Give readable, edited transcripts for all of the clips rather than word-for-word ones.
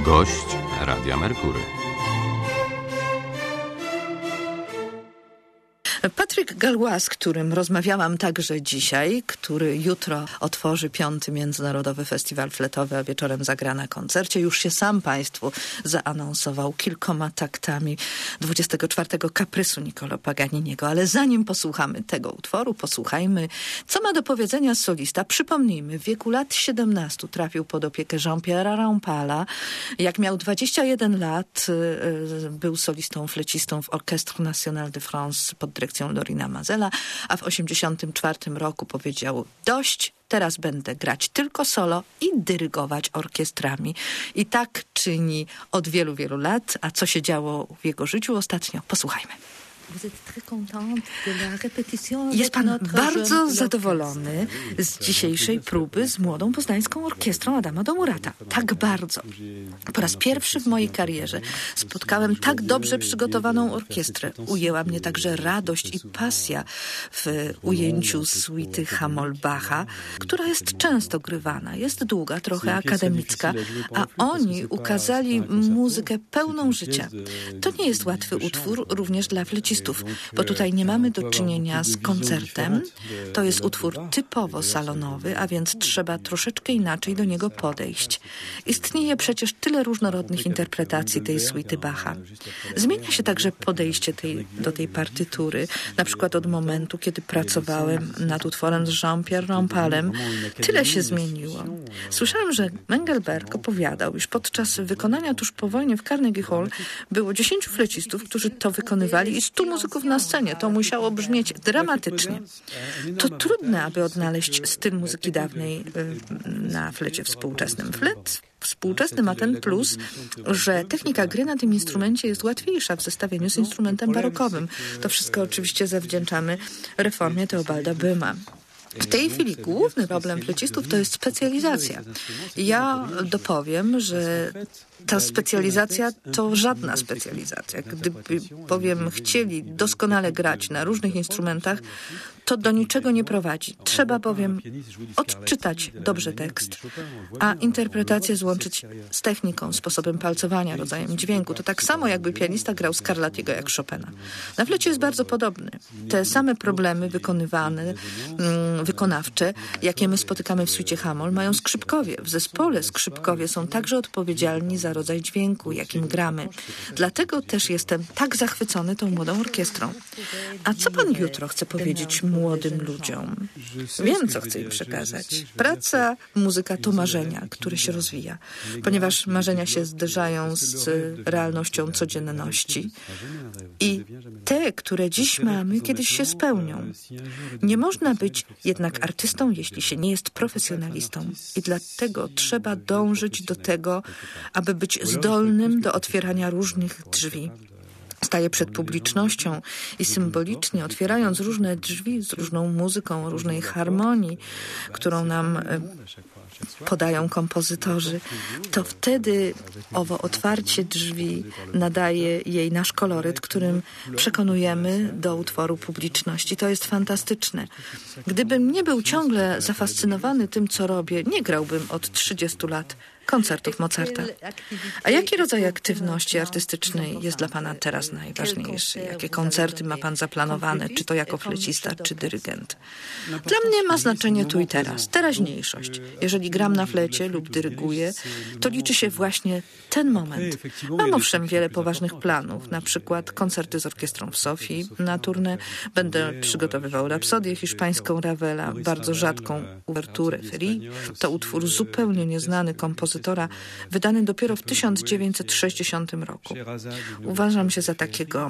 Gość Radia Merkury. Patryk Galois, z którym rozmawiałam także dzisiaj, który jutro otworzy 5. Międzynarodowy Festiwal Fletowy, a wieczorem zagra na koncercie. Już się sam Państwu zaanonsował kilkoma taktami 24. kaprysu Niccolò Paganiniego. Ale zanim posłuchamy tego utworu, posłuchajmy, co ma do powiedzenia solista. Przypomnijmy, w wieku lat 17 trafił pod opiekę Jean-Pierre'a Rampala. Jak miał 21 lat, był solistą, flecistą w Orchestre National de France pod dyrekcją Lorina Mazela, a w 1984 roku powiedział: dość, teraz będę grać tylko solo i dyrygować orkiestrami. I tak czyni od wielu, wielu lat. A co się działo w jego życiu ostatnio? Posłuchajmy. Jest pan bardzo zadowolony z dzisiejszej próby z młodą poznańską orkiestrą Adama Domurata. Tak bardzo. Po raz pierwszy w mojej karierze spotkałem tak dobrze przygotowaną orkiestrę. Ujęła mnie także radość i pasja w ujęciu suity Hamoll Bacha, która jest często grywana. Jest długa, trochę akademicka, a oni ukazali muzykę pełną życia. To nie jest łatwy utwór również dla flecistów, bo tutaj nie mamy do czynienia z koncertem. To jest utwór typowo salonowy, a więc trzeba troszeczkę inaczej do niego podejść. Istnieje przecież tyle różnorodnych interpretacji tej suity Bacha. Zmienia się także podejście do tej partytury. Na przykład od momentu, kiedy pracowałem nad utworem z Jean-Pierre Rampalem, tyle się zmieniło. Słyszałem, że Mengelberg opowiadał, iż podczas wykonania tuż po wojnie w Carnegie Hall było 10 flecistów, którzy to wykonywali i 100 muzyków na scenie. To musiało brzmieć dramatycznie. To trudne, aby odnaleźć styl muzyki dawnej na flecie współczesnym. Flet współczesny ma ten plus, że technika gry na tym instrumencie jest łatwiejsza w zestawieniu z instrumentem barokowym. To wszystko oczywiście zawdzięczamy reformie Teobalda Böhma. W tej chwili główny problem flecistów to jest specjalizacja. Ja dopowiem, że ta specjalizacja to żadna specjalizacja. Gdyby bowiem chcieli doskonale grać na różnych instrumentach, to do niczego nie prowadzi. Trzeba bowiem odczytać dobrze tekst, a interpretację złączyć z techniką, sposobem palcowania, rodzajem dźwięku. To tak samo, jakby pianista grał Scarlattiego jak Chopina. Na flecie jest bardzo podobny. Te same problemy wykonawcze, jakie my spotykamy w suicie Hamoll, mają skrzypkowie. W zespole skrzypkowie są także odpowiedzialni za rodzaj dźwięku, jakim gramy. Dlatego też jestem tak zachwycony tą młodą orkiestrą. A co pan jutro chce powiedzieć młodym ludziom? Wiem, co chcę im przekazać. Praca, muzyka to marzenia, które się rozwija. Ponieważ marzenia się zderzają z realnością codzienności i te, które dziś mamy, kiedyś się spełnią. Nie można być jednak artystą, jeśli się nie jest profesjonalistą. I dlatego trzeba dążyć do tego, aby być zdolnym do otwierania różnych drzwi. Staje przed publicznością i symbolicznie otwierając różne drzwi z różną muzyką, różnej harmonii, którą nam podają kompozytorzy, to wtedy owo otwarcie drzwi nadaje jej nasz koloryt, którym przekonujemy do utworu publiczności. To jest fantastyczne. Gdybym nie był ciągle zafascynowany tym, co robię, nie grałbym od 30 lat koncertów Mozarta. A jaki rodzaj aktywności artystycznej jest dla pana teraz najważniejszy? Jakie koncerty ma pan zaplanowane, czy to jako flecista, czy dyrygent? Dla mnie ma znaczenie tu i teraz, teraźniejszość. Jeżeli gram na flecie lub dyryguję, to liczy się właśnie ten moment. Mam owszem wiele poważnych planów, na przykład koncerty z orkiestrą w Sofii na tournée. Będę przygotowywał rapsodię hiszpańską Ravela, bardzo rzadką uwerturę Ferry. To utwór zupełnie nieznany kompozytora, wydany dopiero w 1960 roku. Uważam się za takiego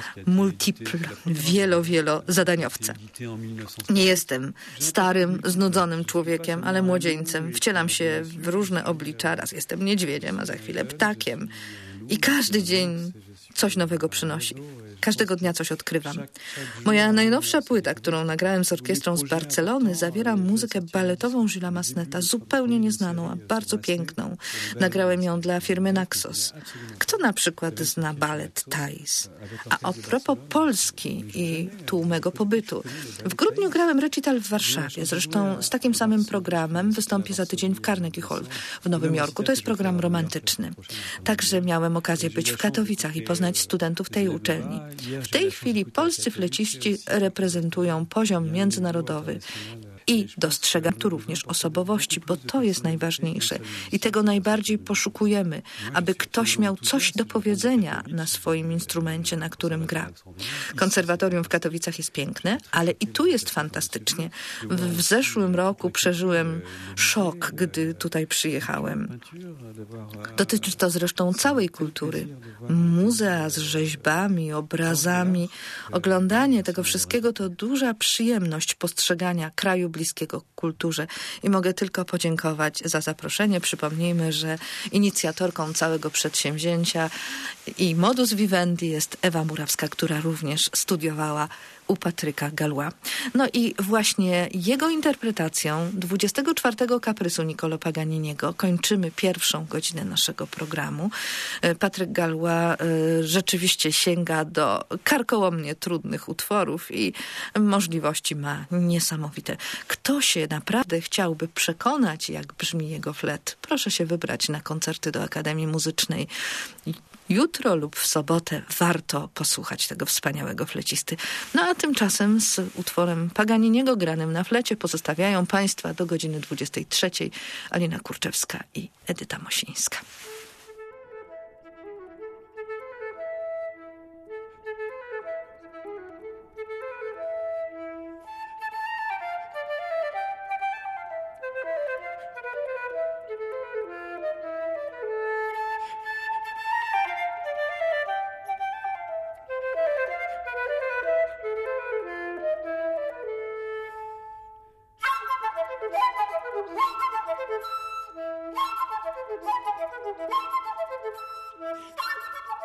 wielozadaniowca. Nie jestem starym, znudzonym człowiekiem, ale młodzieńcem. Wcielam się w różne oblicza. Raz jestem niedźwiedziem, a za chwilę ptakiem. I każdy dzień coś nowego przynosi. Każdego dnia coś odkrywam. Moja najnowsza płyta, którą nagrałem z orkiestrą z Barcelony, zawiera muzykę baletową Gillesa Masneta, zupełnie nieznaną, a bardzo piękną. Nagrałem ją dla firmy Naxos. Kto na przykład zna balet Thais? A propos Polski i tu mego pobytu. W grudniu grałem recital w Warszawie. Zresztą z takim samym programem wystąpię za tydzień w Carnegie Hall w Nowym Jorku. To jest program romantyczny. Także miałem okazję być w Katowicach i poznać studentów tej uczelni. W tej chwili polscy fleciści reprezentują poziom międzynarodowy. I dostrzegam tu również osobowości, bo to jest najważniejsze. I tego najbardziej poszukujemy, aby ktoś miał coś do powiedzenia na swoim instrumencie, na którym gra. Konserwatorium w Katowicach jest piękne, ale i tu jest fantastycznie. W zeszłym roku przeżyłem szok, gdy tutaj przyjechałem. Dotyczy to zresztą całej kultury. Muzea z rzeźbami, obrazami. Oglądanie tego wszystkiego to duża przyjemność postrzegania kraju bliskiego kulturze. I mogę tylko podziękować za zaproszenie. Przypomnijmy, że inicjatorką całego przedsięwzięcia i modus vivendi jest Ewa Murawska, która również studiowała u Patryka Galois. No i właśnie jego interpretacją 24 kaprysu Niccolò Paganiniego kończymy pierwszą godzinę naszego programu. Patryk Galois rzeczywiście sięga do karkołomnie trudnych utworów i możliwości ma niesamowite. Kto się naprawdę chciałby przekonać, jak brzmi jego flet, proszę się wybrać na koncerty do Akademii Muzycznej. Jutro lub w sobotę warto posłuchać tego wspaniałego flecisty. No a tymczasem z utworem Paganiniego granym na flecie pozostawiają Państwa do godziny 23. Alina Kurczewska i Edyta Mosińska.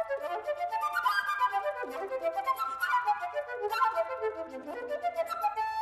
Thank you.